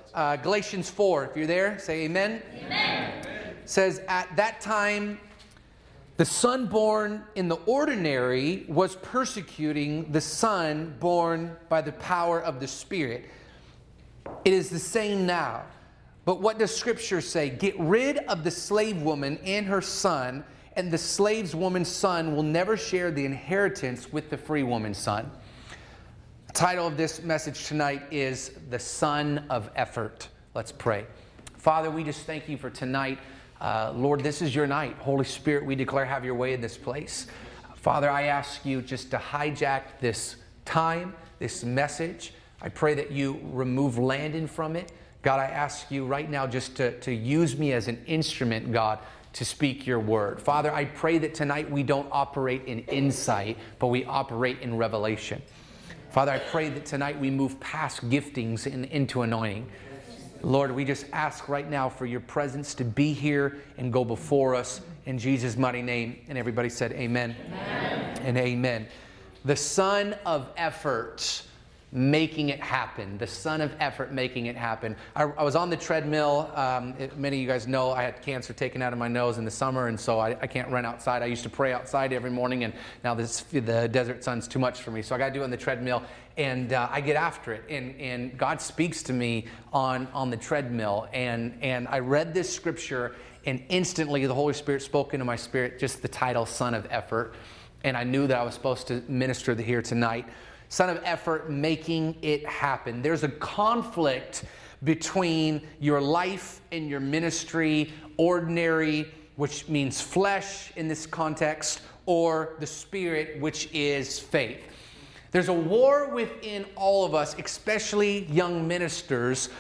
Galatians 4, if you're there, say amen. Amen. Says, at that time, the son born in the ordinary was persecuting the son born by the power of the Spirit. It is the same now. But what does Scripture say? Get rid of the slave woman and her son, and the slave woman's son will never share the inheritance with the free woman's son. The title of this message tonight is The Son of Effort. Let's pray. Father, we just thank you for tonight. Lord, this is your night. Holy Spirit, we declare, have your way in this place. Father, I ask you just to hijack this time, this message. I pray that you remove Landon from it. God, I ask you right now just to use me as an instrument, God, to speak your word. Father, I pray that tonight we don't operate in insight, but we operate in revelation. Father, I pray that tonight we move past giftings and into anointing. Lord, we just ask right now for your presence to be here and go before us in Jesus' mighty name. And everybody said amen. Amen. And amen. The son of effort, making it happen. The son of effort, making it happen. I was on the treadmill. Many of you guys know I had cancer taken out of my nose in the summer, and so I can't run outside. I used to pray outside every morning, and now the desert sun's too much for me. So I got to do it on the treadmill, and I get after it. And God speaks to me on the treadmill, and I read this scripture, and instantly the Holy Spirit spoke into my spirit, just the title, Son of Effort. And I knew that I was supposed to minister here tonight. Son of effort, making it happen. There's a conflict between your life and your ministry, ordinary, which means flesh in this context, or the spirit, which is faith. There's a war within all of us, especially young ministers,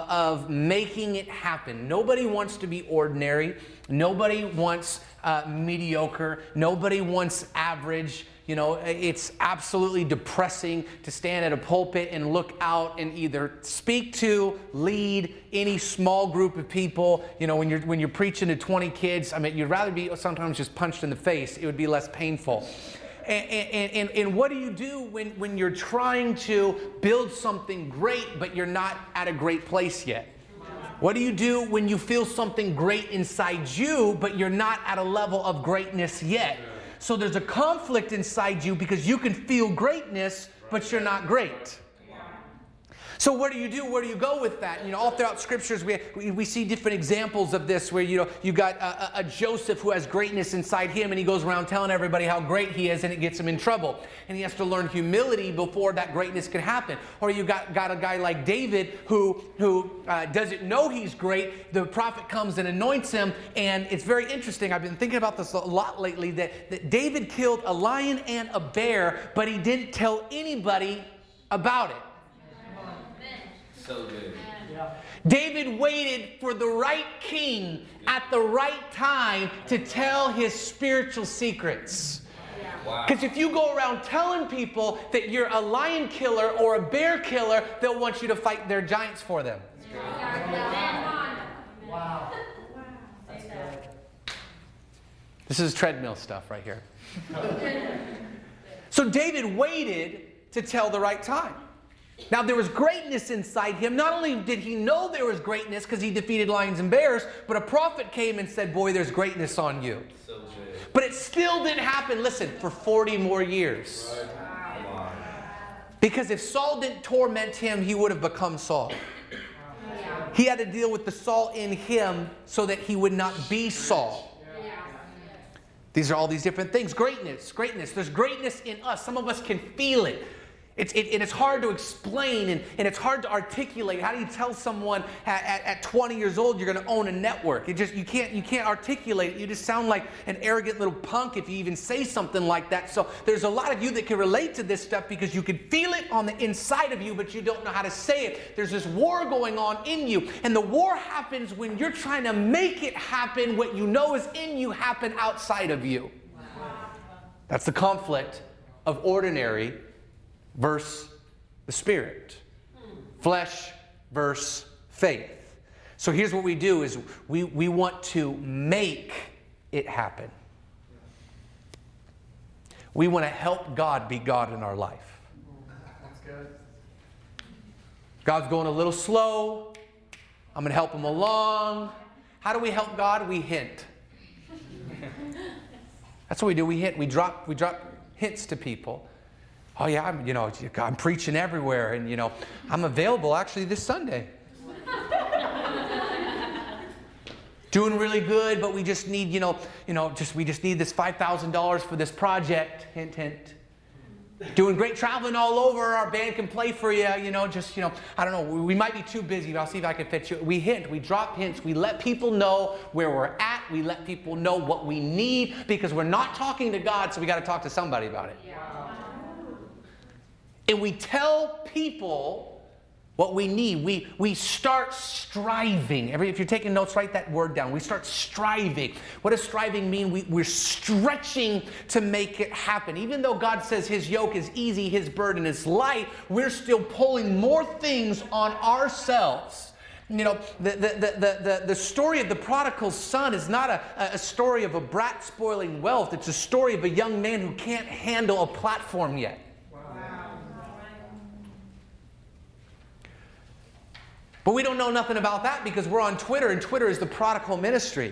of making it happen. Nobody wants to be ordinary. Nobody wants mediocre. Nobody wants average. You know, it's absolutely depressing to stand at a pulpit and look out and either speak to, lead any small group of people. You know, when you're preaching to 20 kids, I mean, you'd rather be sometimes just punched in the face. It would be less painful. And what do you do when you're trying to build something great, but you're not at a great place yet? What do you do when you feel something great inside you, but you're not at a level of greatness yet? So there's a conflict inside you because you can feel greatness, but you're not great. So what do you do? Where do you go with that? You know, all throughout scriptures, we see different examples of this where, you know, you got a Joseph who has greatness inside him, and he goes around telling everybody how great he is, and it gets him in trouble. And he has to learn humility before that greatness can happen. Or you got a guy like David who doesn't know he's great. The prophet comes and anoints him, and it's very interesting. I've been thinking about this a lot lately, that David killed a lion and a bear, but he didn't tell anybody about it. So good. David waited for the right king at the right time to tell his spiritual secrets. Because if you go around telling people that you're a lion killer or a bear killer, they'll want you to fight their giants for them. Wow. This is treadmill stuff right here. So David waited to tell the right time. Now, there was greatness inside him. Not only did he know there was greatness because he defeated lions and bears, but a prophet came and said, boy, there's greatness on you. So good. But it still didn't happen, listen, for 40 more years. Right. Because if Saul didn't torment him, he would have become Saul. He had to deal with the Saul in him so that he would not be Saul. These are all these different things. Greatness. There's greatness in us. Some of us can feel it. It's hard to explain and it's hard to articulate. How do you tell someone at 20 years old you're going to own a network? You can't articulate it. You just sound like an arrogant little punk if you even say something like that. So there's a lot of you that can relate to this stuff because you can feel it on the inside of you, but you don't know how to say it. There's this war going on in you, and the war happens when you're trying to make it happen. What you know is in you happen outside of you. That's the conflict of ordinary versus the spirit. Flesh versus faith. So here's what we do is we want to make it happen. We want to help God be God in our life. That's good. God's going a little slow. I'm going to help them along. How do we help God? We hint. That's what we do. We hint. We drop hints to people. Oh yeah, I'm preaching everywhere, and I'm available actually this Sunday. Doing really good, but we just need, we just need this $5,000 for this project. Hint, hint. Doing great, traveling all over. Our band can play for you. I don't know. We might be too busy, but I'll see if I can fit you. We hint. We drop hints. We let people know where we're at. We let people know what we need because we're not talking to God, so we got to talk to somebody about it. Yeah. And we tell people what we need. We start striving. If you're taking notes, write that word down. We start striving. What does striving mean? We're stretching to make it happen. Even though God says His yoke is easy, His burden is light, we're still pulling more things on ourselves. The story of the prodigal son is not a story of a brat spoiling wealth. It's a story of a young man who can't handle a platform yet. But we don't know nothing about that because we're on Twitter, and Twitter is the prodigal ministry.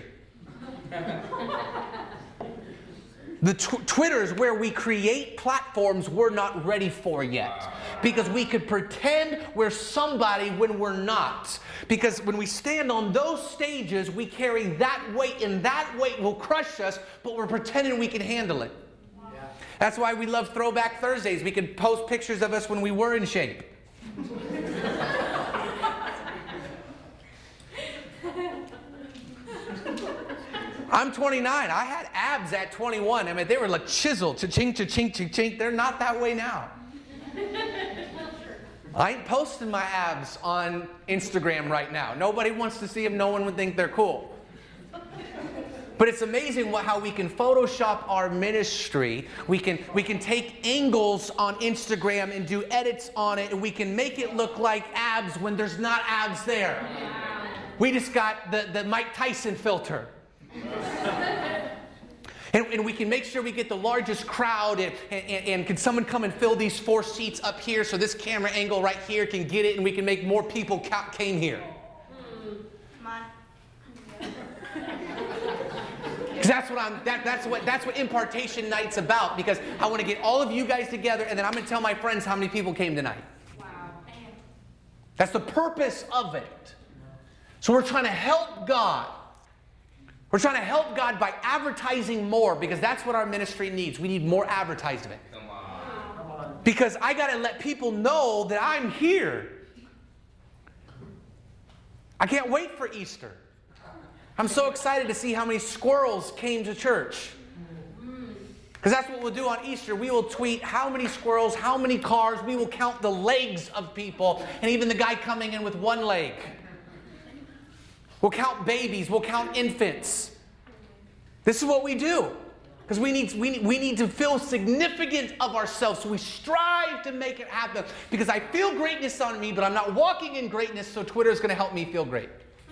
Twitter is where we create platforms we're not ready for yet. Because we could pretend we're somebody when we're not. Because when we stand on those stages, we carry that weight, and that weight will crush us, but we're pretending we can handle it. That's why we love Throwback Thursdays. We can post pictures of us when we were in shape. I'm 29. I had abs at 21. I mean, they were like chiseled. Cha-ching, cha-ching, cha-ching. They're not that way now. I ain't posting my abs on Instagram right now. Nobody wants to see them. No one would think they're cool. But it's amazing how we can Photoshop our ministry. We can take angles on Instagram and do edits on it, and we can make it look like abs when there's not abs there. We just got the Mike Tyson filter. And we can make sure we get the largest crowd, and can someone come and fill these 4 seats up here so this camera angle right here can get it, and we can make more people came here. Because that's what impartation night's about, because I want to get all of you guys together, and then I'm going to tell my friends how many people came tonight. Wow. That's the purpose of it. So we're trying to help God. We're trying to help God by advertising more, because that's what our ministry needs. We need more advertisement. Come on. Because I got to let people know that I'm here. I can't wait for Easter. I'm so excited to see how many squirrels came to church. Because that's what we'll do on Easter. We will tweet how many squirrels, how many cars. We will count the legs of people, and even the guy coming in with one leg. We'll count babies. We'll count infants. This is what we do. Because we need to feel significant of ourselves. So we strive to make it happen. Because I feel greatness on me, but I'm not walking in greatness, so Twitter is going to help me feel great.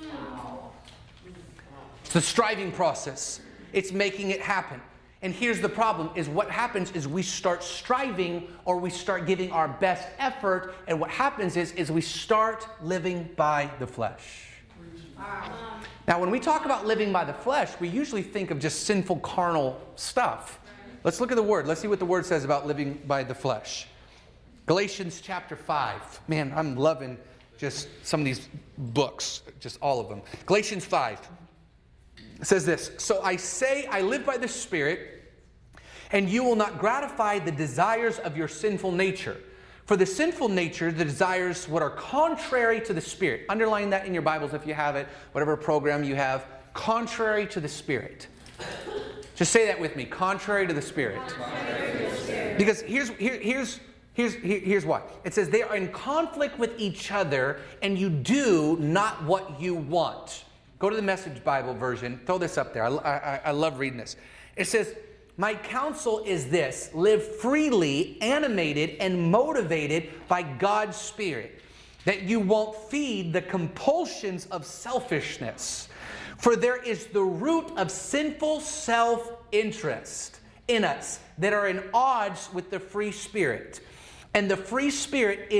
It's the striving process. It's making it happen. And here's the problem, is what happens is we start striving, or we start giving our best effort, and what happens is we start living by the flesh. Now, when we talk about living by the flesh, we usually think of just sinful, carnal stuff. Let's look at the Word. Let's see what the Word says about living by the flesh. Galatians chapter 5. Man, I'm loving just some of these books, just all of them. Galatians 5. It says this, "So I say I live by the Spirit, and you will not gratify the desires of your sinful nature. For the sinful nature, the desires what are contrary to the Spirit." Underline that in your Bibles if you have it, whatever program you have. Contrary to the Spirit. Just say that with me. Contrary to the Spirit. Because here's why. It says they are in conflict with each other, and you do not what you want. Go to the Message Bible version. Throw this up there. I love reading this. It says, "My counsel is this: live freely, animated and motivated by God's Spirit, that you won't feed the compulsions of selfishness. For there is the root of sinful self-interest in us that are in odds with the free Spirit. And the free Spirit is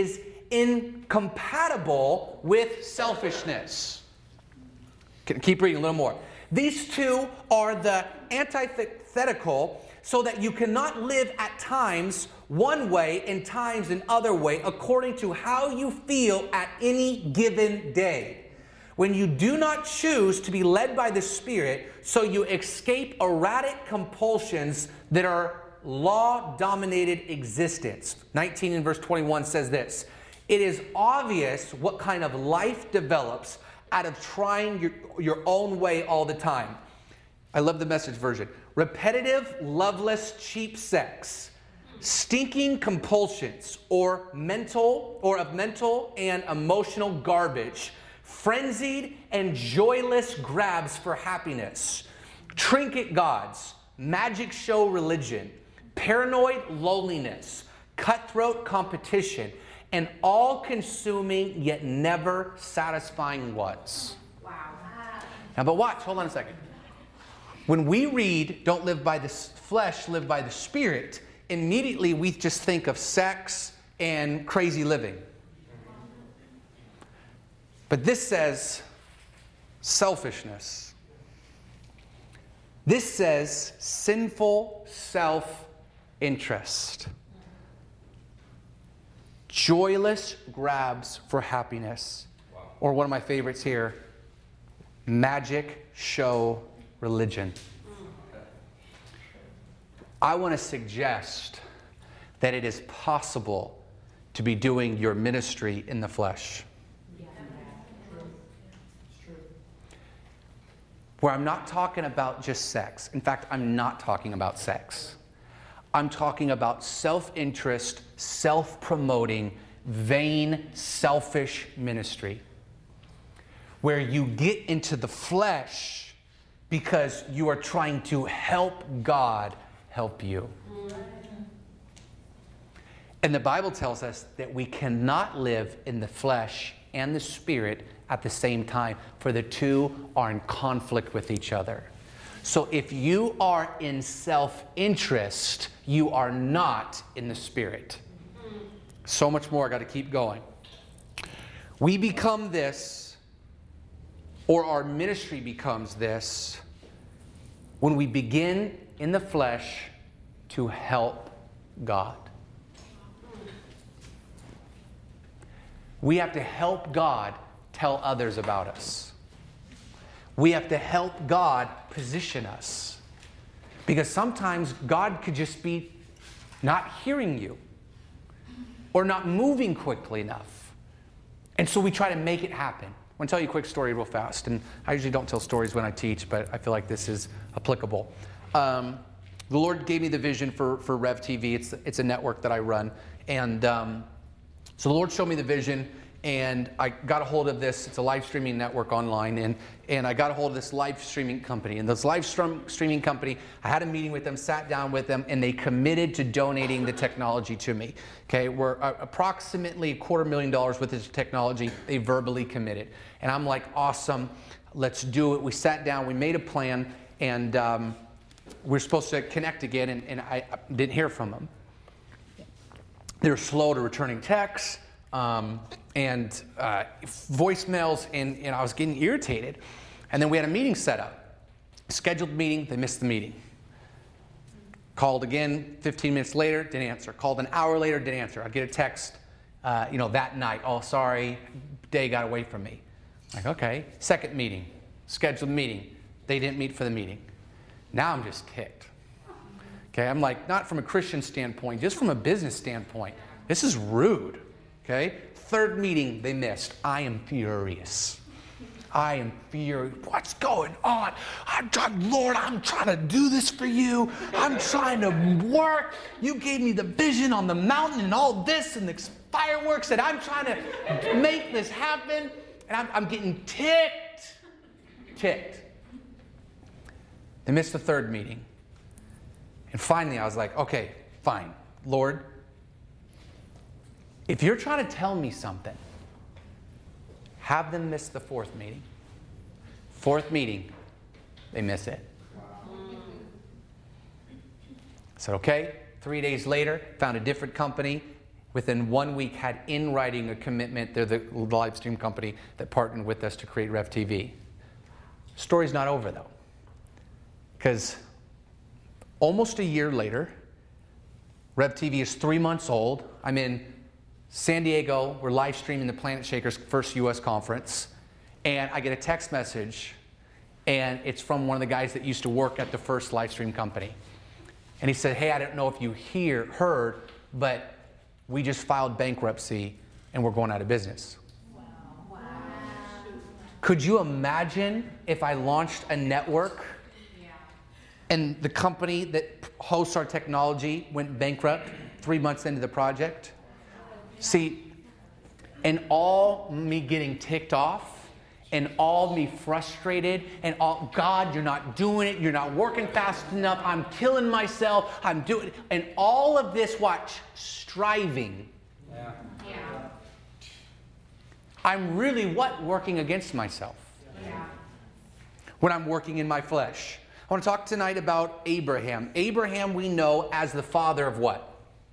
incompatible with selfishness. Keep reading a little more. These two are the antithetical, so that you cannot live at times one way and times another way according to how you feel at any given day. When you do not choose to be led by the Spirit, so you escape erratic compulsions that are law-dominated existence. 19 and verse 21 says this: it is obvious what kind of life develops out of trying your own way all the time. I love the Message version. Repetitive, loveless, cheap sex, stinking compulsions, or of mental and emotional garbage, frenzied and joyless grabs for happiness, trinket gods, magic show religion, paranoid loneliness, cutthroat competition, and all-consuming yet never satisfying wants. Wow. Now, but watch. Hold on a second. When we read, don't live by the flesh, live by the Spirit, immediately we just think of sex and crazy living. But this says selfishness. This says sinful self-interest. Joyless grabs for happiness. Wow. Or one of my favorites here, magic show religion. I want to suggest that it is possible to be doing your ministry in the flesh. Where I'm not talking about just sex. In fact, I'm not talking about sex. I'm talking about self-interest, self-promoting, vain, selfish ministry. Where you get into the flesh because you are trying to help God help you. And the Bible tells us that we cannot live in the flesh and the Spirit at the same time, for the two are in conflict with each other. So if you are in self-interest, you are not in the Spirit. So much more, I got to keep going. We become this, or our ministry becomes this, when we begin in the flesh to help God. We have to help God tell others about us. We have to help God position us. Because sometimes God could just be not hearing you or not moving quickly enough. And so we try to make it happen. I want to tell you a quick story real fast. And I usually don't tell stories when I teach, but I feel like this is applicable. The Lord gave me the vision for Rev TV. It's a network that I run. And so the Lord showed me the vision, and I got a hold of this. It's a live streaming network online, and I got a hold of this live streaming company. And this live streaming company, I had a meeting with them, sat down with them, and they committed to donating the technology to me. Okay, we're approximately $250,000 worth of technology. They verbally committed. And I'm like, awesome, let's do it. We sat down, we made a plan, and we're supposed to connect again, and I didn't hear from them. They were slow to returning texts and voicemails, and I was getting irritated. And then we had a meeting set up. Scheduled meeting, they missed the meeting. Called again 15 minutes later, didn't answer. Called an hour later, didn't answer. I get a text that night. Oh, sorry, day got away from me. Like, okay. Second meeting, scheduled meeting. They didn't meet for the meeting. Now I'm just ticked. Okay, I'm like, not from a Christian standpoint, just from a business standpoint. This is rude. Okay? Third meeting they missed. I am furious. I am furious. What's going on? Lord, I'm trying to do this for you. I'm trying to work. You gave me the vision on the mountain and all this and the fireworks, and I'm trying to make this happen. And I'm getting ticked. Ticked. They missed the third meeting. And finally, I was like, okay, fine. Lord, if you're trying to tell me something, have them miss the fourth meeting. Fourth meeting, they miss it. I said, okay. 3 days later, found a different company. within 1 week had in writing a commitment. They're the live stream company that partnered with us to create Rev TV. Story's not over though. Because almost a year later, Rev TV is 3 months old. I'm in San Diego. We're live streaming the Planet Shakers first U.S. conference. And I get a text message, and it's from one of the guys that used to work at the first live stream company. And he said, hey, I don't know if you heard, but we just filed bankruptcy and we're going out of business. Wow. Could you imagine if I launched a network and the company that hosts our technology went bankrupt 3 months into the project? See, and all me getting ticked off, and all me frustrated, and all, God, you're not doing it, you're not working fast enough, I'm killing myself, I'm doing it, and all of this, watch, striving. Yeah. I'm really what? Working against myself. Yeah. When I'm working in my flesh. I want to talk tonight about Abraham. Abraham we know as the father of what?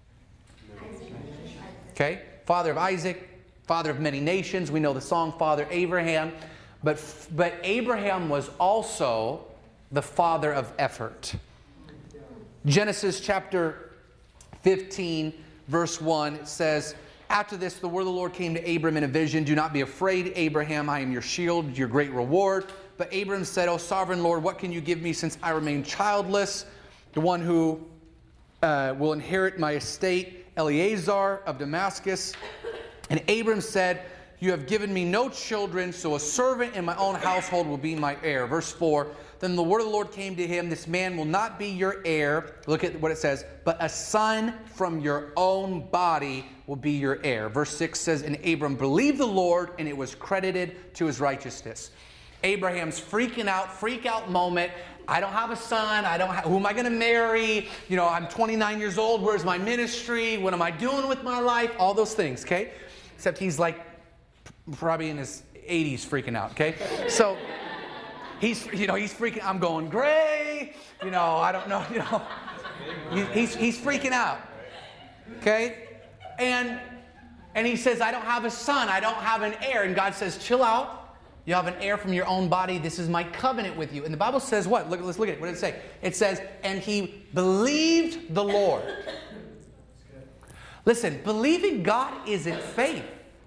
Okay? Father of Isaac, father of many nations. We know the song Father Abraham. But Abraham was also the father of effort. Genesis chapter 15, verse 1 says, after this, the word of the Lord came to Abram in a vision. Do not be afraid, Abraham. I am your shield, your great reward. But Abram said, O sovereign Lord, what can you give me since I remain childless? The one who will inherit my estate, Eleazar of Damascus. And Abram said, you have given me no children, so a servant in my own household will be my heir. Verse 4, then the word of the Lord came to him, this man will not be your heir. Look at what it says, but a son from your own body will be your heir. Verse 6 says, and Abram believed the Lord, and it was credited to his righteousness. Abraham's freak out moment. I don't have a son. Who am I going to marry? You know, I'm 29 years old. Where's my ministry? What am I doing with my life? All those things, okay? Except he's like probably in his 80s freaking out, okay? So he's freaking, I'm going gray. I don't know, He's freaking out, okay? And he says, I don't have a son. I don't have an heir. And God says, chill out. You have an heir from your own body. This is my covenant with you. And the Bible says what? Let's look at it. What did it say? It says, and he believed the Lord. Listen, believing God isn't faith.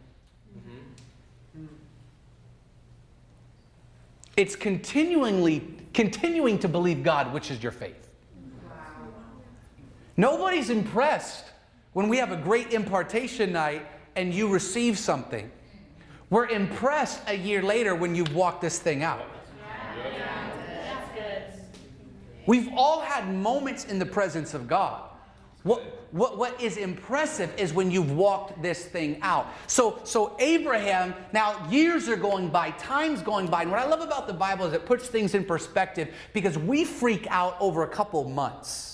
It's continuing to believe God, which is your faith. Nobody's impressed when we have a great impartation night and you receive something. We're impressed a year later when you've walked this thing out. That's good. We've all had moments in the presence of God. What is impressive is when you've walked this thing out. So Abraham, now years are going by, time's going by. And what I love about the Bible is it puts things in perspective because we freak out over a couple months.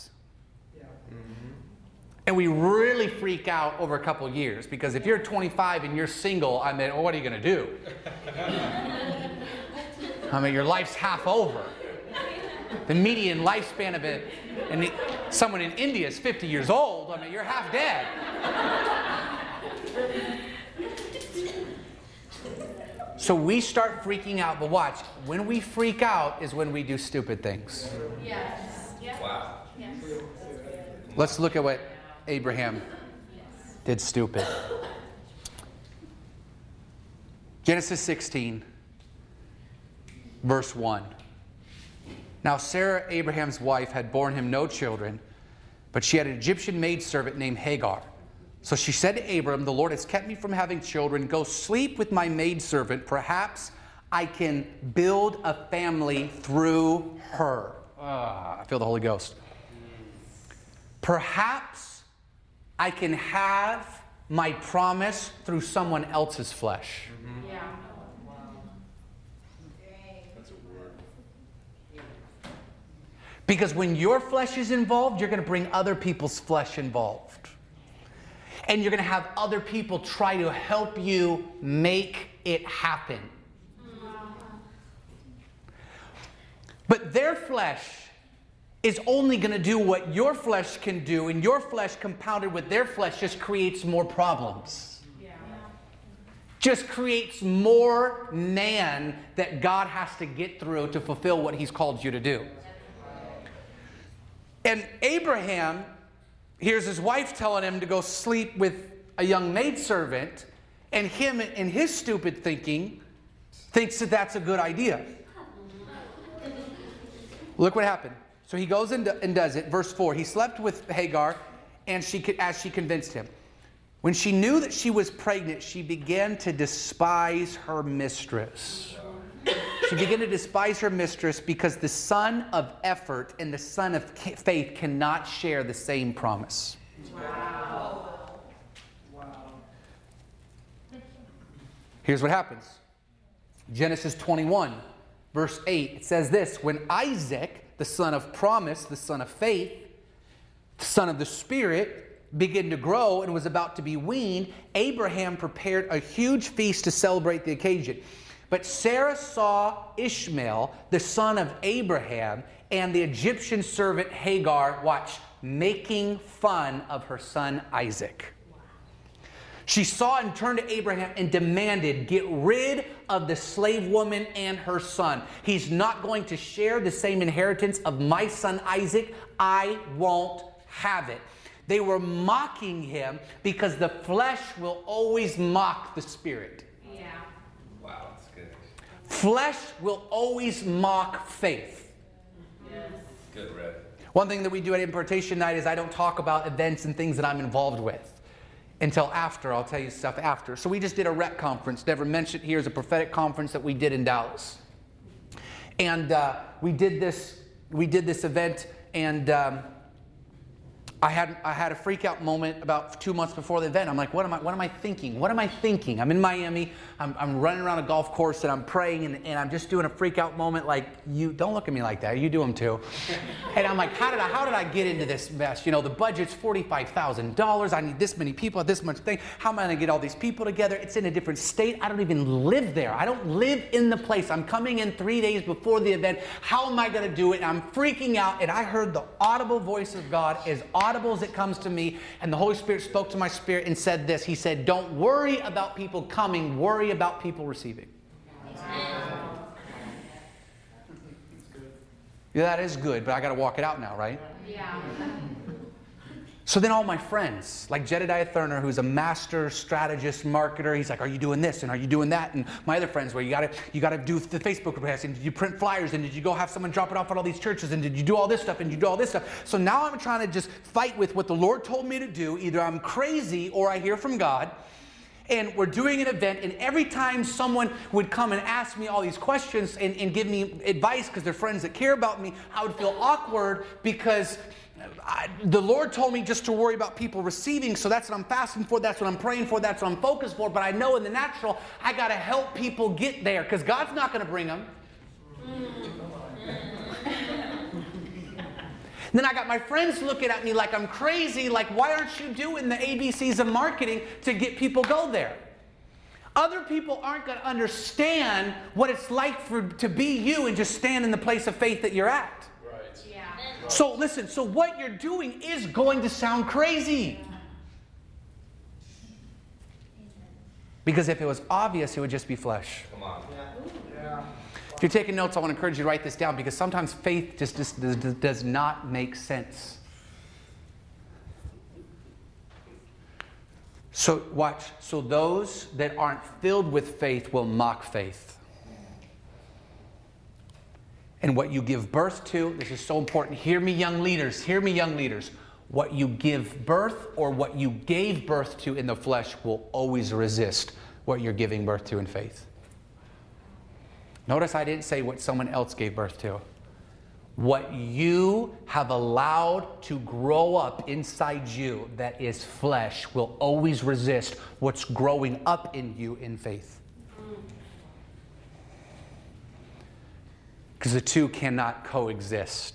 And we really freak out over a couple years because if you're 25 and you're single, what are you going to do? Your life's half over. The median lifespan of it, and someone in India is 50 years old. You're half dead. So we start freaking out. But watch, when we freak out is when we do stupid things. Yes. Wow. Yes. Let's look at what Abraham did stupid. Genesis 16, verse 1. Now Sarah, Abraham's wife, had borne him no children, but she had an Egyptian maidservant named Hagar. So she said to Abram, the Lord has kept me from having children. Go sleep with my maidservant. Perhaps I can build a family through her. I feel the Holy Ghost. Perhaps I can have my promise through someone else's flesh. Yeah. Because when your flesh is involved, you're going to bring other people's flesh involved. And you're going to have other people try to help you make it happen. But their flesh is only going to do what your flesh can do, and your flesh compounded with their flesh just creates more problems. Just creates more man that God has to get through to fulfill what he's called you to do. And Abraham hears his wife telling him to go sleep with a young maidservant, and him, in his stupid thinking, thinks that that's a good idea. Look what happened. So he goes and does it. Verse 4, he slept with Hagar, and as she convinced him. When she knew that she was pregnant, she began to despise her mistress. She began to despise her mistress because the son of effort and the son of faith cannot share the same promise. Wow. Here's what happens. Genesis 21, verse 8. It says this: when Isaac, the son of promise, the son of faith, the son of the Spirit, began to grow and was about to be weaned, Abraham prepared a huge feast to celebrate the occasion. But Sarah saw Ishmael, the son of Abraham, and the Egyptian servant Hagar, watch, making fun of her son Isaac. She saw and turned to Abraham and demanded, get rid of the slave woman and her son. He's not going to share the same inheritance of my son Isaac. I won't have it. They were mocking him because the flesh will always mock the spirit. Yeah. Wow, that's good. Flesh will always mock faith. Yes. Good, Red. One thing that we do at Impartation Night is I don't talk about events and things that I'm involved with until after. I'll tell you stuff after. So we just did a rec conference, never mentioned here, is a prophetic conference that we did in Dallas. And we did this event, and I had a freak out moment about 2 months before the event. I'm like, what am I thinking? What am I thinking? I'm in Miami. I'm running around a golf course and I'm praying and I'm just doing a freak out moment like, you don't look at me like that. You do them too. And I'm like, how did I get into this mess? You know, the budget's $45,000. I need this many people, this much thing. How am I going to get all these people together? It's in a different state. I don't even live there. I don't live in the place. I'm coming in 3 days before the event. How am I going to do it? And I'm freaking out. And I heard the audible voice of God as audible as it comes to me, and the Holy Spirit spoke to my spirit and said this. He said, don't worry about people coming, worry about people receiving. Yeah, that is good, but I got to walk it out now, right? Yeah. So then all my friends, like Jedediah Thurner, who's a master strategist, marketer, he's like, are you doing this and are you doing that? And my other friends, well, you gotta do the Facebook press, and did you print flyers, and did you go have someone drop it off at all these churches, and did you do all this stuff, and you do all this stuff? So now I'm trying to just fight with what the Lord told me to do. Either I'm crazy or I hear from God. And we're doing an event, and every time someone would come and ask me all these questions and give me advice because they're friends that care about me, I would feel awkward because the Lord told me just to worry about people receiving, so that's what I'm fasting for, that's what I'm praying for, that's what I'm focused for. But I know in the natural, I got to help people get there because God's not going to bring them. Then I got my friends looking at me like I'm crazy, like, why aren't you doing the ABCs of marketing to get people go there? Other people aren't going to understand what it's like to be you and just stand in the place of faith that you're at. Yeah. So listen, so what you're doing is going to sound crazy. Because if it was obvious, it would just be flesh. Come on. If you're taking notes, I want to encourage you to write this down because sometimes faith just does not make sense. So watch. So those that aren't filled with faith will mock faith. And what you give birth to, this is so important. Hear me, young leaders. Hear me, young leaders. What you give birth or what you gave birth to in the flesh will always resist what you're giving birth to in faith. Notice I didn't say what someone else gave birth to. What you have allowed to grow up inside you that is flesh will always resist what's growing up in you in faith. Because the two cannot coexist.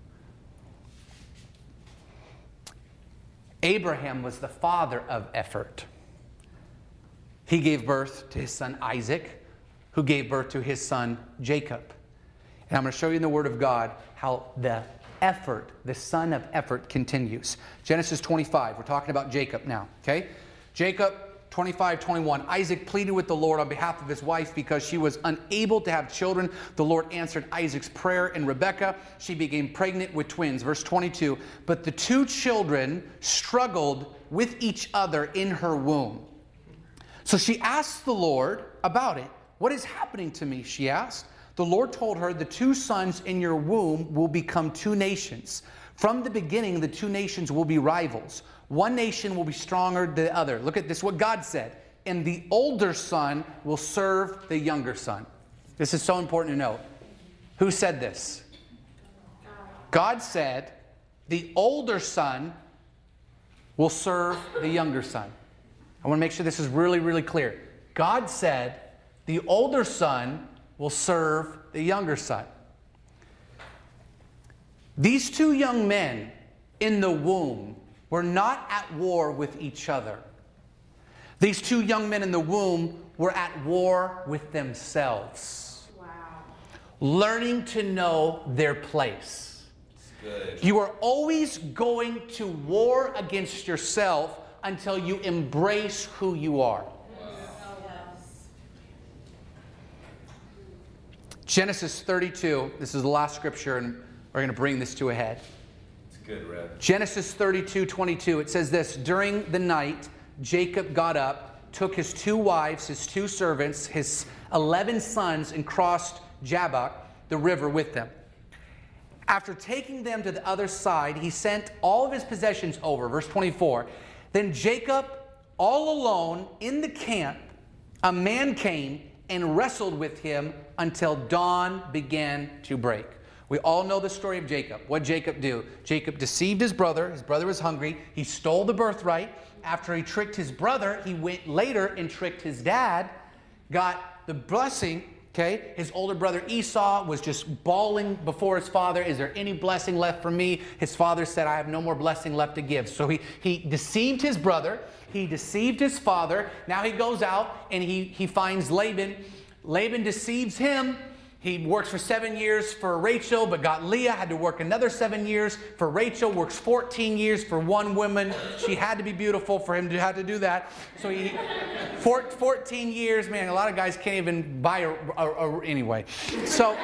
Abraham was the father of effort. He gave birth to his son Isaac, who gave birth to his son Jacob. And I'm going to show you in the Word of God how the effort, the son of effort, continues. Genesis 25, we're talking about Jacob now, okay? Jacob 25:21. Isaac pleaded with the Lord on behalf of his wife because she was unable to have children. The Lord answered Isaac's prayer, and Rebekah, she became pregnant with twins. Verse 22. But the two children struggled with each other in her womb. So she asked the Lord about it. What is happening to me? She asked. The Lord told her, the two sons in your womb will become two nations. From the beginning, the two nations will be rivals. One nation will be stronger than the other. Look at this, what God said. And the older son will serve the younger son. This is so important to note. Who said this? God said, the older son will serve the younger son. I want to make sure this is really, really clear. God said, the older son will serve the younger son. These two young men in the womb were not at war with each other. These two young men in the womb were at war with themselves. Wow. Learning to know their place. Good. You are always going to war against yourself until you embrace who you are. Genesis 32, this is the last scripture, and we're going to bring this to a head. It's good, Rev. Genesis 32:22, it says this, during the night, Jacob got up, took his 2 wives, his 2 servants, his 11 sons, and crossed Jabbok, the river, with them. After taking them to the other side, he sent all of his possessions over. Verse 24, then Jacob, all alone in the camp, a man came and wrestled with him until dawn began to break. We all know the story of Jacob. What did Jacob do? Jacob deceived his brother. His brother was hungry. He stole the birthright. After he tricked his brother, he went later and tricked his dad, got the blessing. Okay, his older brother Esau was just bawling before his father. Is there any blessing left for me? His father said, I have no more blessing left to give. So he deceived his brother. He deceived his father. Now he goes out and he finds Laban. Laban deceives him. He works for 7 years for Rachel, but got Leah, had to work another 7 years for Rachel, works 14 years for one woman. She had to be beautiful for him to have to do that. So 14 years, man, a lot of guys can't even buy a anyway. So,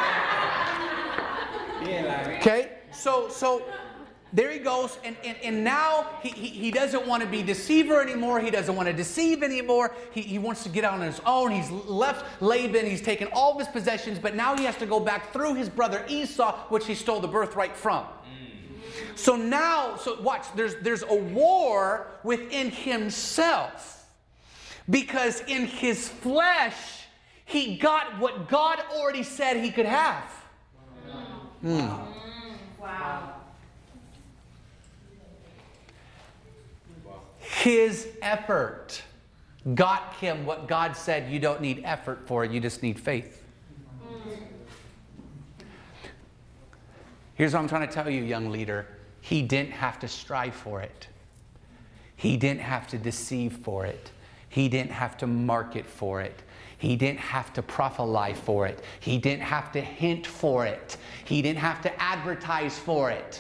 okay, so there he goes, and now he doesn't want to be deceiver anymore. He doesn't want to deceive anymore. He wants to get out on his own. He's left Laban. He's taken all of his possessions, but now he has to go back through his brother Esau, which he stole the birthright from. So now, watch, there's a war within himself, because in his flesh, he got what God already said he could have. Wow. His effort got him what God said you don't need effort for, you just need faith. Here's what I'm trying to tell you, young leader. He didn't have to strive for it. He didn't have to deceive for it. He didn't have to market for it. He didn't have to prophesy for it. He didn't have to hint for it. He didn't have to advertise for it.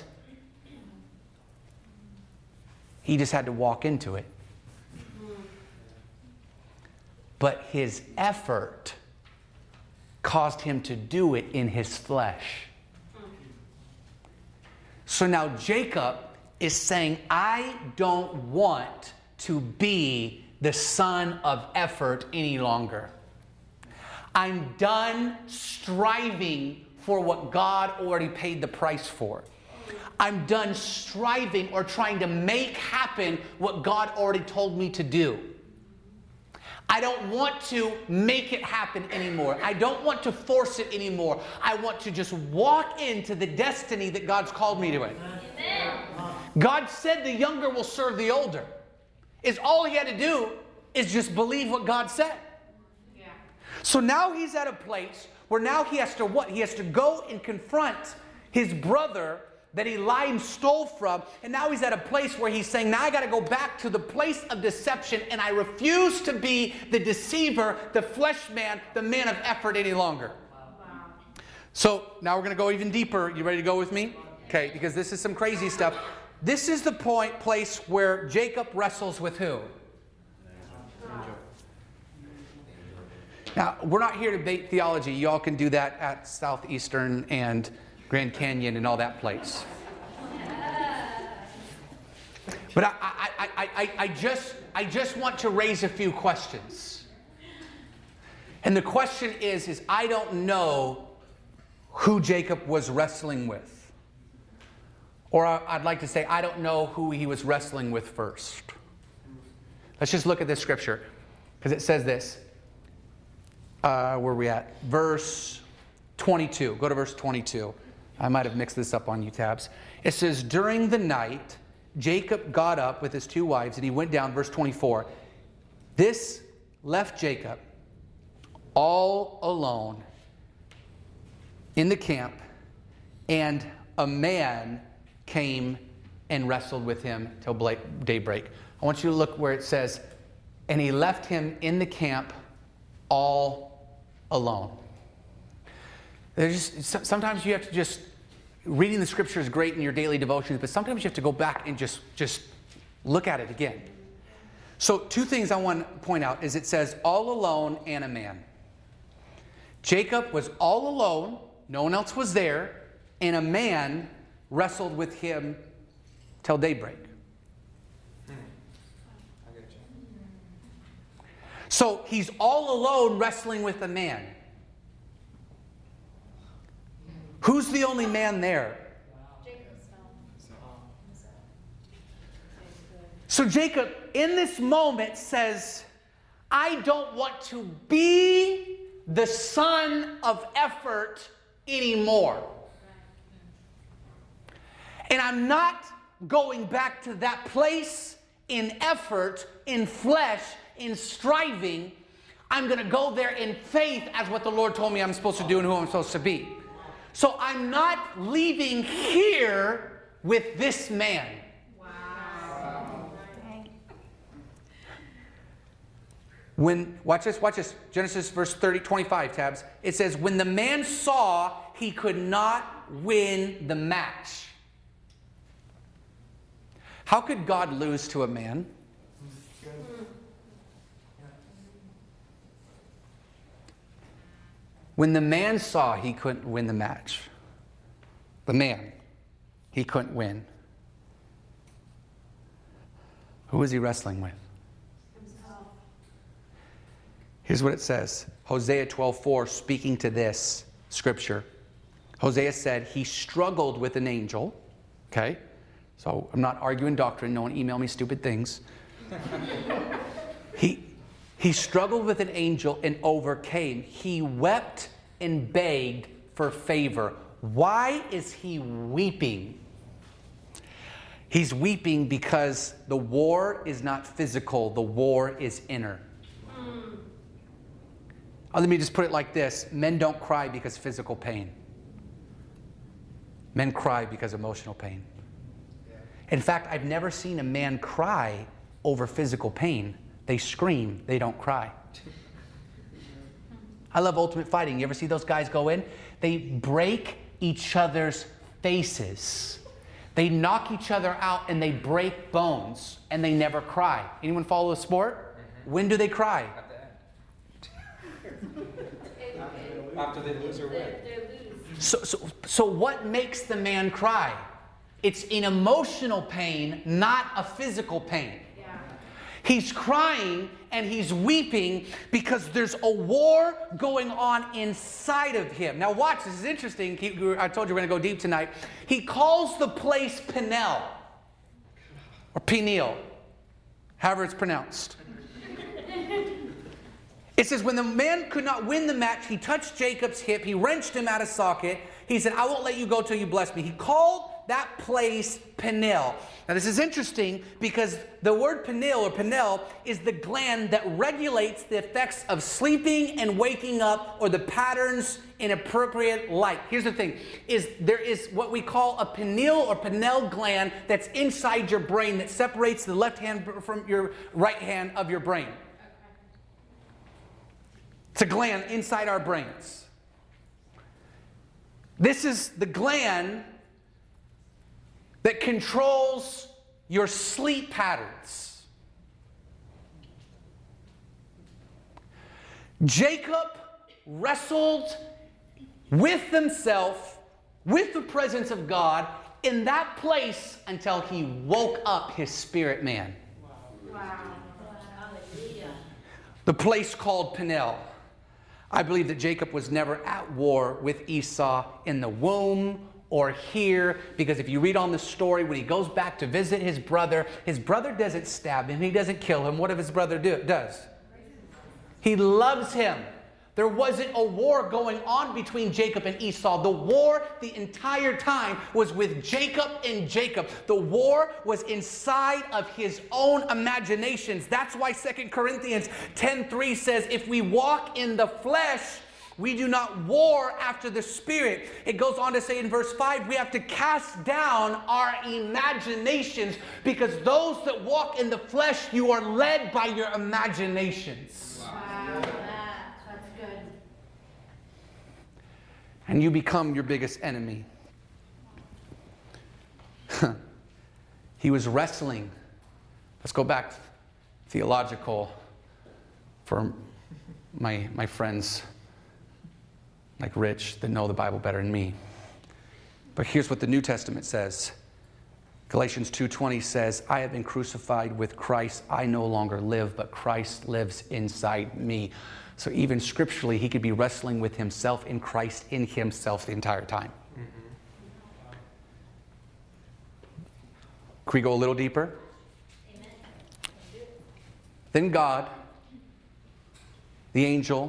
He just had to walk into it. But his effort caused him to do it in his flesh. So now Jacob is saying, I don't want to be the son of effort any longer. I'm done striving for what God already paid the price for. I'm done striving or trying to make happen what God already told me to do. I don't want to make it happen anymore. I don't want to force it anymore. I want to just walk into the destiny that God's called me to it. Amen. God said the younger will serve the older. All he had to do is just believe what God said. Yeah. So now he's at a place where now he has to what? He has to go and confront his brother that he lied and stole from. And now he's at a place where he's saying, now I got to go back to the place of deception, and I refuse to be the deceiver, the flesh man, the man of effort any longer. Wow. So now we're going to go even deeper. You ready to go with me? Okay, because this is some crazy stuff. This is the place where Jacob wrestles with who? Now, we're not here to debate theology. Y'all can do that at Southeastern and Grand Canyon and all that place. But I just want to raise a few questions. And the question is I don't know who Jacob was wrestling with. Or I'd like to say, I don't know who he was wrestling with first. Let's just look at this scripture. Because it says this. Where are we at? Verse 22. Go to verse 22. I might have mixed this up on you tabs. It says, during the night, Jacob got up with his 2 wives, and he went down, verse 24. This left Jacob all alone in the camp, and a man came and wrestled with him till daybreak. I want you to look where it says, and he left him in the camp all alone. Sometimes you have to just, reading the scripture is great in your daily devotions, but sometimes you have to go back and just look at it again. So 2 things I want to point out is it says all alone and a man. Jacob was all alone, no one else was there, and a man wrestled with him till daybreak. So he's all alone wrestling with a man. Who's the only man there? So Jacob, in this moment, says, I don't want to be the son of effort anymore. And I'm not going back to that place in effort, in flesh, in striving. I'm going to go there in faith as what the Lord told me I'm supposed to do and who I'm supposed to be. So I'm not leaving here with this man. Wow. Watch this. Genesis verse 25 tabs. It says, when the man saw he could not win the match. How could God lose to a man? When the man saw he couldn't win the match, he couldn't win. Who was he wrestling with? Himself. Here's what it says. Hosea 12:4, speaking to this scripture. Hosea said he struggled with an angel. Okay? So I'm not arguing doctrine. No one email me stupid things. He struggled with an angel and overcame. He wept and begged for favor. Why is he weeping? He's weeping because the war is not physical. The war is inner. Let me just put it like this. Men don't cry because of physical pain. Men cry because of emotional pain. In fact, I've never seen a man cry over physical pain. They scream, they don't cry. I love Ultimate Fighting. You ever see those guys go in? They break each other's faces. They knock each other out and they break bones and they never cry. Anyone follow the sport? Mm-hmm. When do they cry? At the end. After they lose or win. So what makes the man cry? It's an emotional pain, not a physical pain. He's crying and he's weeping because there's a war going on inside of him. Now watch, this is interesting. I told you we're going to go deep tonight. He calls the place Peniel, or Peniel, however it's pronounced. It says, when the man could not win the match, he touched Jacob's hip, he wrenched him out of socket. He said, I won't let you go till you bless me. He called that place Peniel. Now this is interesting because the word Peniel or Peniel is the gland that regulates the effects of sleeping and waking up or the patterns in appropriate light. Here's the thing, there is what we call a pineal or pineal gland that's inside your brain that separates the left hand from your right hand of your brain. It's a gland inside our brains. This is the gland that controls your sleep patterns. Jacob wrestled with himself, with the presence of God, in that place until he woke up his spirit man. Wow. Hallelujah. The place called Peniel. I believe that Jacob was never at war with Esau in the womb or here, because if you read on the story, when he goes back to visit his brother doesn't stab him, he doesn't kill him. What does his brother does? He loves him. There wasn't a war going on between Jacob and Esau. The war the entire time was with Jacob and Jacob. The war was inside of his own imaginations. That's why 2 Corinthians 10:3 says, if we walk in the flesh, we do not war after the Spirit. It goes on to say in verse 5, we have to cast down our imaginations, because those that walk in the flesh, you are led by your imaginations. Wow. That's good. And you become your biggest enemy. He was wrestling. Let's go back theological for my friends like Rich that know the Bible better than me. But here's what the New Testament says. Galatians 2:20 says, I have been crucified with Christ. I no longer live, but Christ lives inside me. So even scripturally, he could be wrestling with himself in Christ, in himself the entire time. Can we go a little deeper? Amen. Then God, the angel,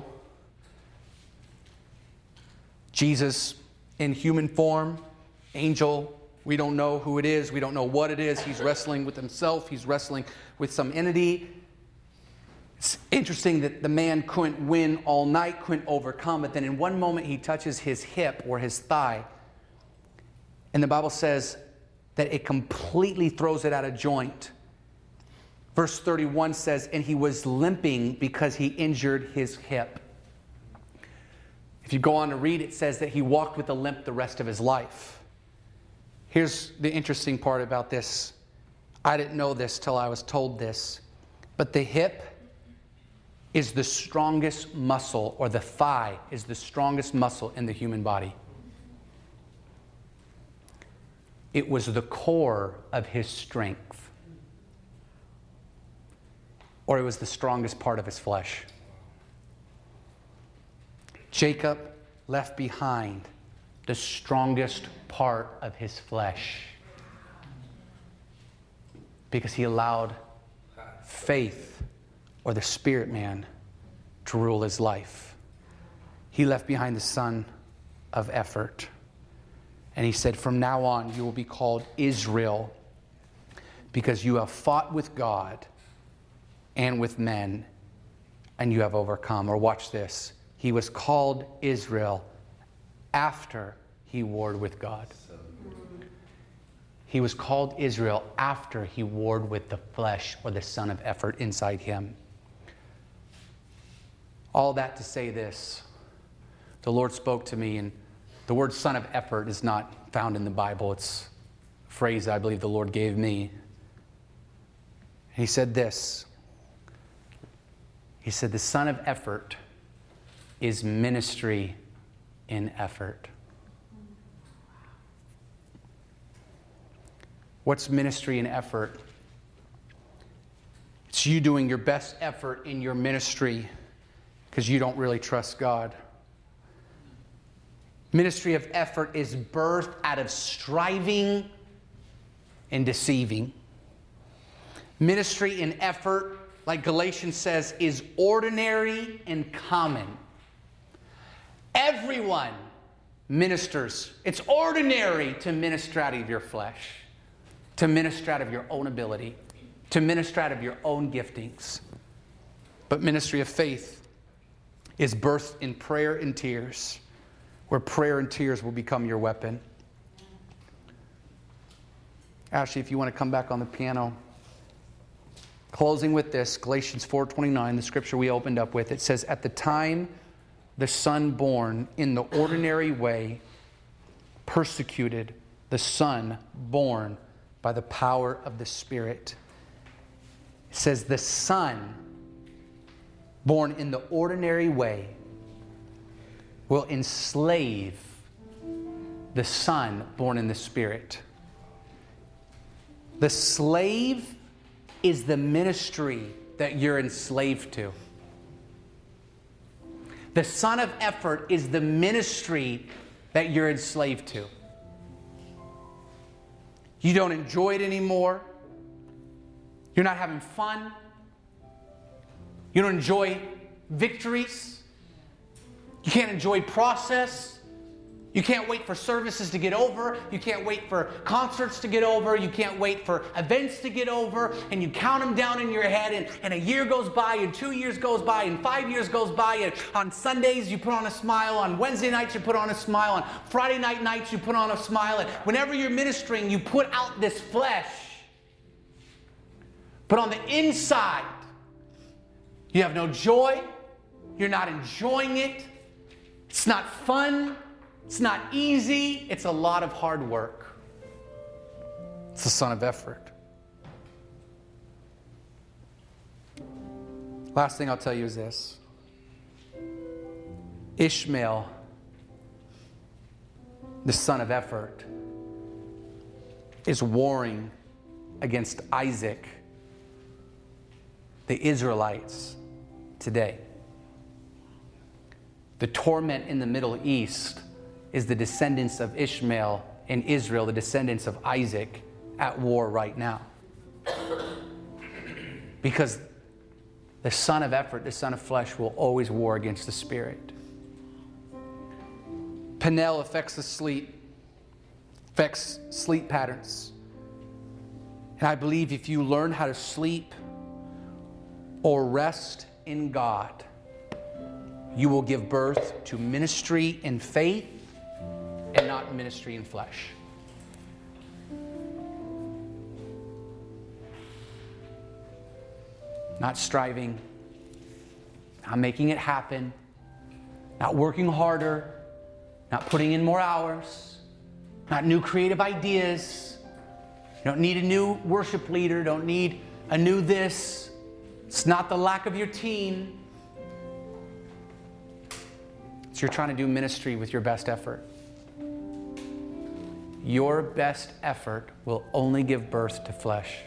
Jesus in human form, angel, we don't know who it is, we don't know what it is. He's wrestling with himself, he's wrestling with some entity. It's interesting that the man couldn't win all night, couldn't overcome, but then in one moment he touches his hip or his thigh, and the Bible says that it completely throws it out of joint. Verse 31 says, and he was limping because he injured his hip. If you go on to read, it says that he walked with a limp the rest of his life. Here's the interesting part about this. I didn't know this till I was told this, but the hip is the strongest muscle, or the thigh is the strongest muscle in the human body. It was the core of his strength, or it was the strongest part of his flesh. Jacob left behind the strongest part of his flesh because he allowed faith, or the spirit man, to rule his life. He left behind the son of effort. And he said, from now on, you will be called Israel, because you have fought with God and with men, and you have overcome. Or watch this. He was called Israel after he warred with God. He was called Israel after he warred with the flesh, or the son of effort inside him. All that to say this. The Lord spoke to me, and the word son of effort is not found in the Bible. It's a phrase I believe the Lord gave me. He said this. He said, the son of effort is ministry in effort. What's ministry in effort? It's you doing your best effort in your ministry because you don't really trust God. Ministry of effort is birthed out of striving and deceiving. Ministry in effort, like Galatians says, is ordinary and common. Everyone ministers. It's ordinary to minister out of your flesh, to minister out of your own ability, to minister out of your own giftings. But ministry of faith is birthed in prayer and tears, where prayer and tears will become your weapon. Ashley, if you want to come back on the piano. Closing with this, Galatians 4:29, the scripture we opened up with, it says, at the time the son born in the ordinary way persecuted the son born by the power of the Spirit. It says the Son, born in the ordinary way, will enslave the Son born in the Spirit. The slave is the ministry that you're enslaved to. The son of effort is the ministry that you're enslaved to. You don't enjoy it anymore. You're not having fun. You don't enjoy victories. You can't enjoy process. You can't wait for services to get over. You can't wait for concerts to get over. You can't wait for events to get over. And you count them down in your head. And a year goes by, and 2 years goes by, and 5 years goes by. And on Sundays, you put on a smile. On Wednesday nights, you put on a smile. On Friday nights, you put on a smile. And whenever you're ministering, you put out this flesh. But on the inside, you have no joy. You're not enjoying it. It's not fun. It's not easy. It's a lot of hard work. It's the son of effort. Last thing I'll tell you is this. Ishmael, the son of effort, is warring against Isaac, the Israelites, today. The torment in the Middle East is the descendants of Ishmael and Israel, the descendants of Isaac, at war right now. Because the son of effort, the son of flesh, will always war against the spirit. Peniel affects the sleep, affects sleep patterns. And I believe if you learn how to sleep or rest in God, you will give birth to ministry in faith and not ministry in flesh. Not striving, not making it happen, not working harder, not putting in more hours, not new creative ideas. You don't need a new worship leader, don't need a new this. It's not the lack of your team. It's you're trying to do ministry with your best effort. Your best effort will only give birth to flesh.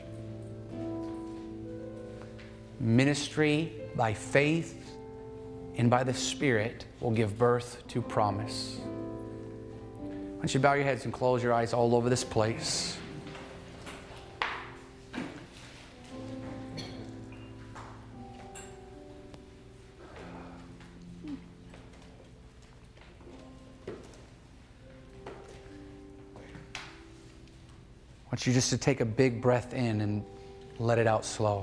Ministry by faith and by the Spirit will give birth to promise. Why don't you bow your heads and close your eyes all over this place. I want you just to take a big breath in and let it out slow.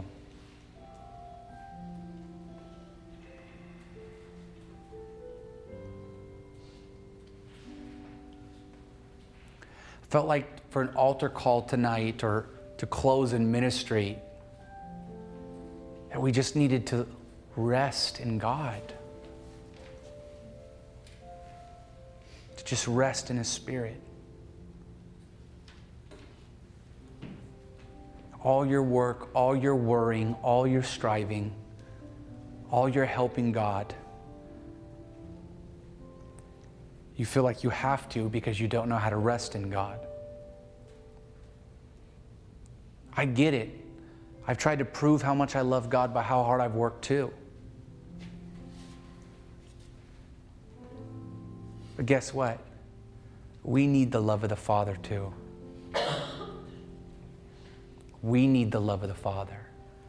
Felt like for an altar call tonight or to close in ministry, that we just needed to rest in God. To just rest in His Spirit. All your work, all your worrying, all your striving, all your helping God, you feel like you have to because you don't know how to rest in God. I get it. I've tried to prove how much I love God by how hard I've worked too. But guess what? We need the love of the Father too. We need the love of the Father.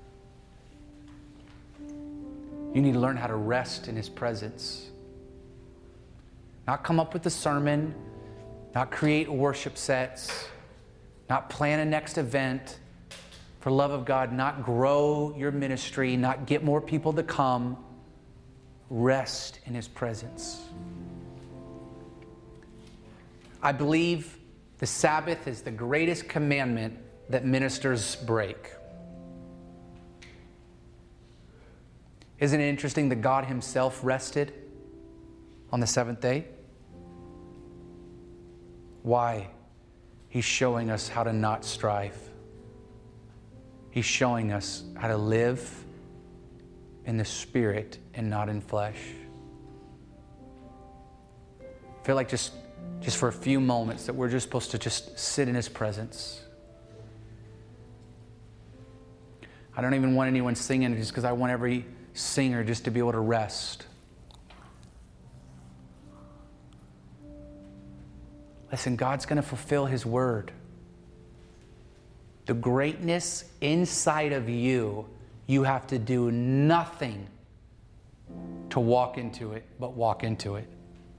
You need to learn how to rest in His presence. Not come up with a sermon, not create worship sets, not plan a next event. For love of God, not grow your ministry, not get more people to come. Rest in His presence. I believe the Sabbath is the greatest commandment that ministers break. Isn't it interesting that God Himself rested on the seventh day? Why? He's showing us how to not strive. He's showing us how to live in the Spirit and not in flesh. I feel like just for a few moments that we're just supposed to just sit in His presence. I don't even want anyone singing just because I want every singer just to be able to rest. Listen, God's going to fulfill His word. The greatness inside of you, you have to do nothing to walk into it, but walk into it.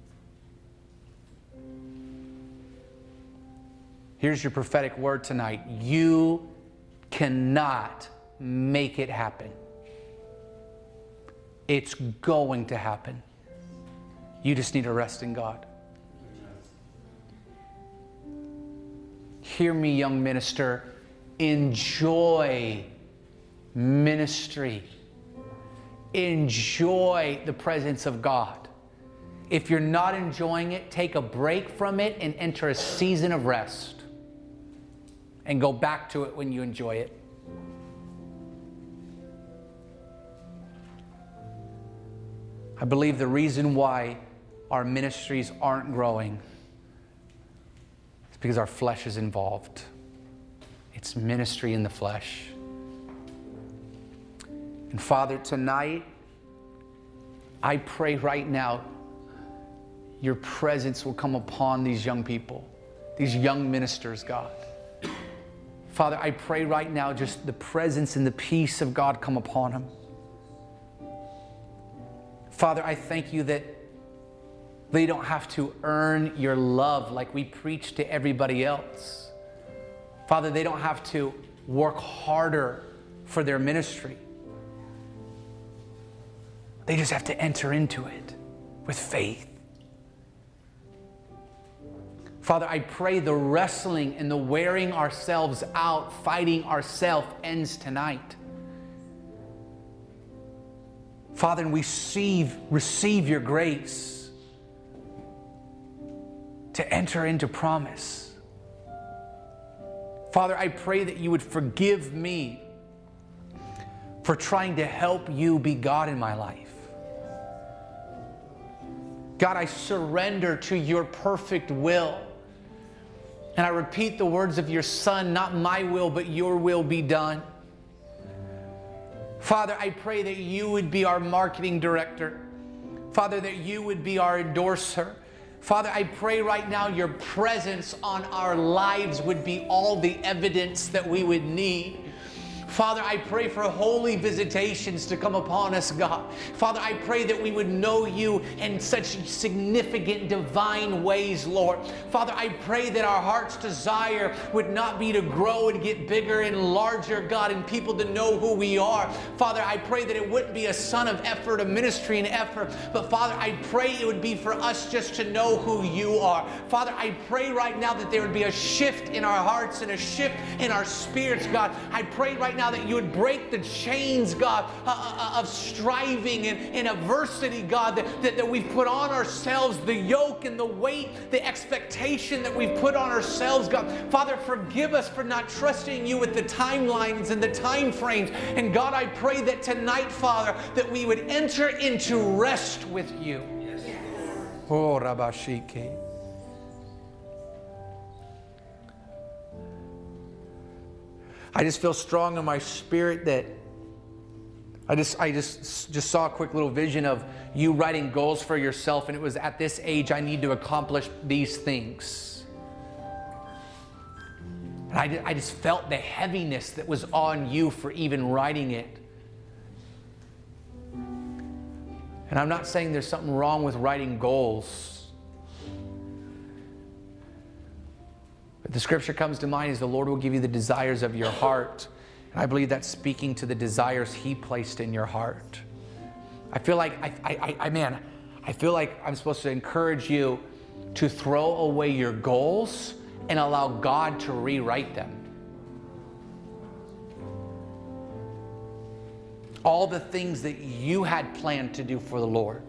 Here's your prophetic word tonight. You cannot make it happen. It's going to happen. You just need to rest in God. Hear me, young minister. Enjoy ministry. Enjoy the presence of God. If you're not enjoying it, take a break from it and enter a season of rest. And go back to it when you enjoy it. I believe the reason why our ministries aren't growing is because our flesh is involved. It's ministry in the flesh. And Father, tonight, I pray right now, your presence will come upon these young people, these young ministers, God. Father, I pray right now just the presence and the peace of God come upon them. Father, I thank you that they don't have to earn your love like we preach to everybody else. Father, they don't have to work harder for their ministry. They just have to enter into it with faith. Father, I pray the wrestling and the wearing ourselves out, fighting ourselves ends tonight. Father, and we receive your grace to enter into promise. Father, I pray that you would forgive me for trying to help you be God in my life. God, I surrender to your perfect will. And I repeat the words of your Son, not my will, but your will be done. Father, I pray that you would be our marketing director. Father, that you would be our endorser. Father, I pray right now your presence on our lives would be all the evidence that we would need. Father, I pray for holy visitations to come upon us, God. Father, I pray that we would know you in such significant divine ways, Lord. Father, I pray that our heart's desire would not be to grow and get bigger and larger, God, and people to know who we are. Father, I pray that it wouldn't be a son of effort, a ministry and effort, but Father, I pray it would be for us just to know who you are. Father, I pray right now that there would be a shift in our hearts and a shift in our spirits, God. I pray right now that you would break the chains, God, of striving and adversity, God, that we've put on ourselves, the yoke and the weight, the expectation that we've put on ourselves, God. Father, forgive us for not trusting you with the timelines and the time frames. And God, I pray that tonight, Father, that we would enter into rest with you. Yes. Oh, Rabashike. I just feel strong in my spirit that I just saw a quick little vision of you writing goals for yourself, and it was at this age I need to accomplish these things. And I just felt the heaviness that was on you for even writing it. And I'm not saying there's something wrong with writing goals. But the scripture comes to mind is the Lord will give you the desires of your heart. And I believe that's speaking to the desires He placed in your heart. I feel like, I feel like I'm supposed to encourage you to throw away your goals and allow God to rewrite them. All the things that you had planned to do for the Lord.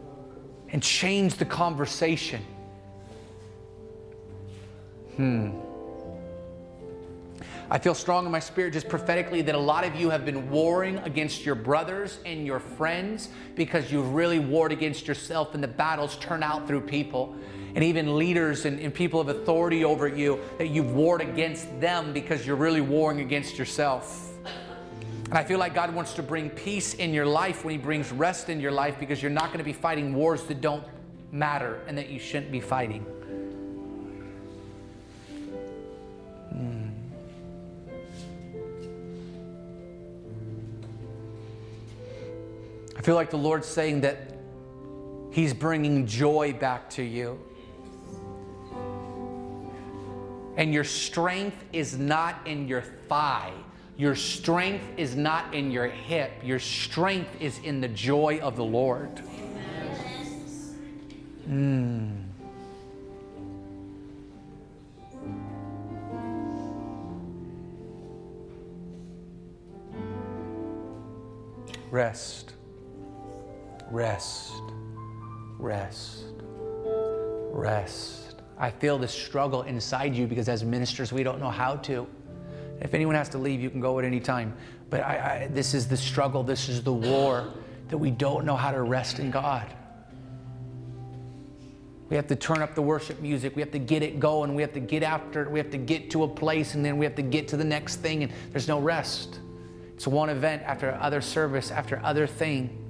And change the conversation. I feel strong in my spirit just prophetically that a lot of you have been warring against your brothers and your friends because you've really warred against yourself, and the battles turn out through people. And even leaders and people of authority over you, that you've warred against them because you're really warring against yourself. And I feel like God wants to bring peace in your life when He brings rest in your life, because you're not going to be fighting wars that don't matter and that you shouldn't be fighting. I feel like the Lord's saying that He's bringing joy back to you. And your strength is not in your thigh. Your strength is not in your hip. Your strength is in the joy of the Lord. Rest. Rest. Rest. Rest. I feel the struggle inside you because as ministers, we don't know how to. If anyone has to leave, you can go at any time. But this is the struggle. This is the war that we don't know how to rest in God. We have to turn up the worship music. We have to get it going. We have to get after it. We have to get to a place, and then we have to get to the next thing, and there's no rest. It's one event after other service after other thing.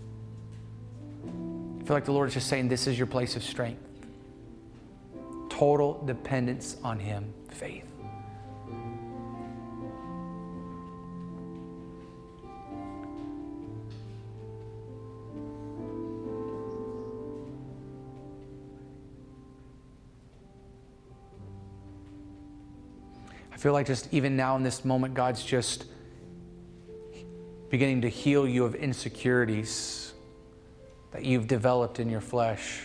I feel like the Lord is just saying, this is your place of strength. Total dependence on Him, faith. I feel like just even now in this moment, God's just beginning to heal you of insecurities that you've developed in your flesh.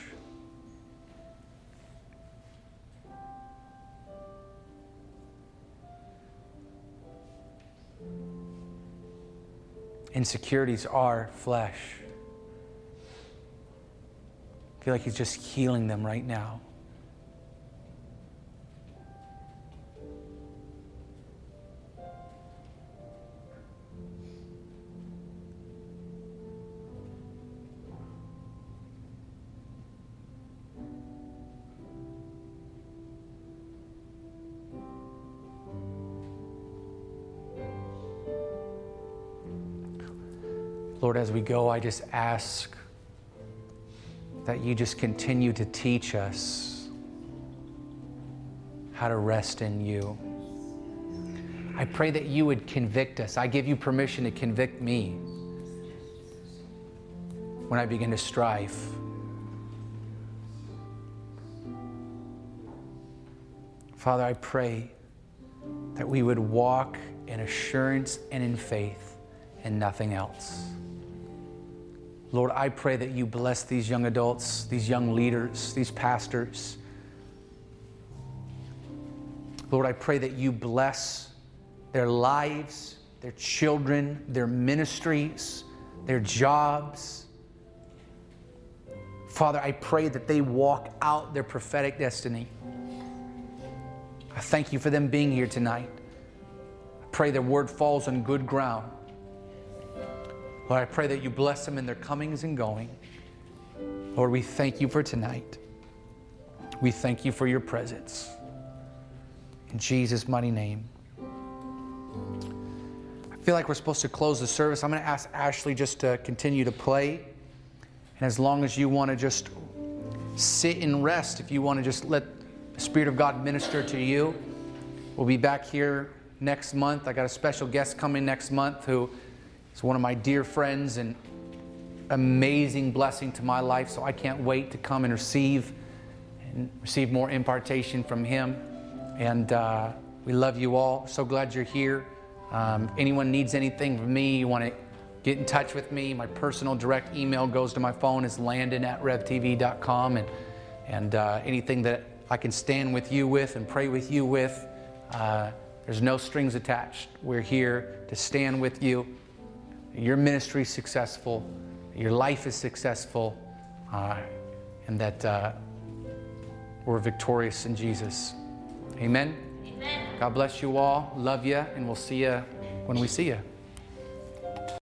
Insecurities are flesh. I feel like He's just healing them right now. Lord, as we go, I just ask that You just continue to teach us how to rest in You. I pray that You would convict us. I give You permission to convict me when I begin to strive. Father, I pray that we would walk in assurance and in faith and nothing else. Lord, I pray that You bless these young adults, these young leaders, these pastors. Lord, I pray that You bless their lives, their children, their ministries, their jobs. Father, I pray that they walk out their prophetic destiny. I thank You for them being here tonight. I pray their word falls on good ground. Lord, I pray that You bless them in their comings and going. Lord, we thank You for tonight. We thank You for Your presence. In Jesus' mighty name. I feel like we're supposed to close the service. I'm going to ask Ashley just to continue to play. And as long as you want to just sit and rest, if you want to just let the Spirit of God minister to you, we'll be back here next month. I got a special guest coming next month who is one of my dear friends and amazing blessing to my life. So I can't wait to come and receive more impartation from him. And we love you all. So glad you're here. Anyone needs anything from me, you want to get in touch with me, my personal direct email goes to my phone. It's landon@revtv.com. And anything that I can stand with you with and pray with you with, there's no strings attached. We're here to stand with you. Your ministry is successful, your life is successful, and that we're victorious in Jesus. Amen? Amen. God bless you all. Love you, and we'll see you when we see you.